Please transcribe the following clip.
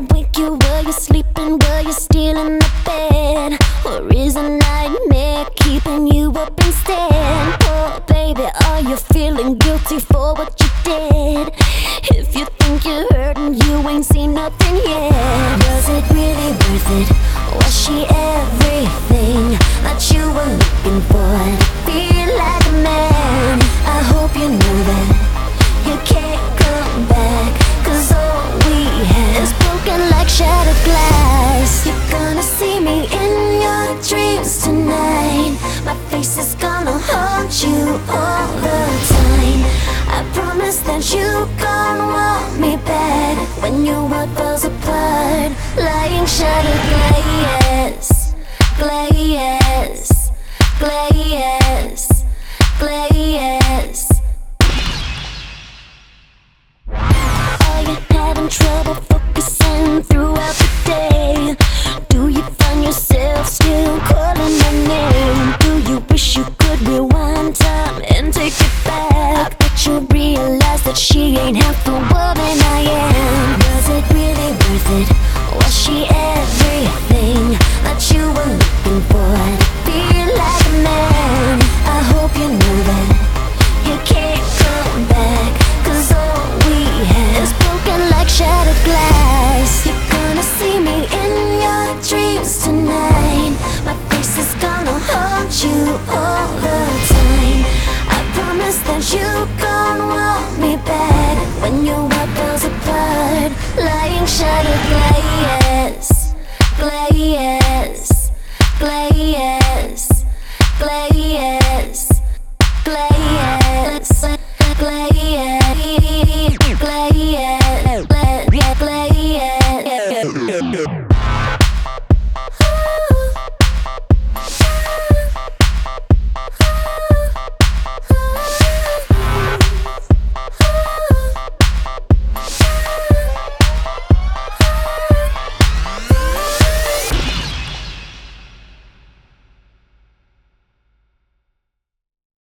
wake you while you're sleeping, while you're still in the bed? Or is a nightmare keeping you up instead? Oh baby, are you feeling guilty for what you did? If you think you're hurting, you ain't seen nothing yet. Was it really worth it? Was she everything that you were looking for? Feel like a man. I hope you know that you can't come back, 'cause all we have is broken like shattered glass. You're gonna see me in your dreams tonight. My face is gonna haunt you all the time. I promise that you gon' want me back when your world falls apart, lying shattered glass, glass, glass, glass. Are you having trouble focusing throughout the day? Do you find yourself still calling my name? Do you wish you could rewind time and take it back? I bet you realize that she ain't half the woman I am. Was it really worth it? Was she everything that you were looking for? Feel like a man. I hope you know that you can't come back, 'cause all we have is broken like shattered glass. You're gonna see me in your dreams tonight. My face is gonna haunt you all the time. I promise that you gon' want me back when your world falls apart, lying shattered glass, glass, glass, glass.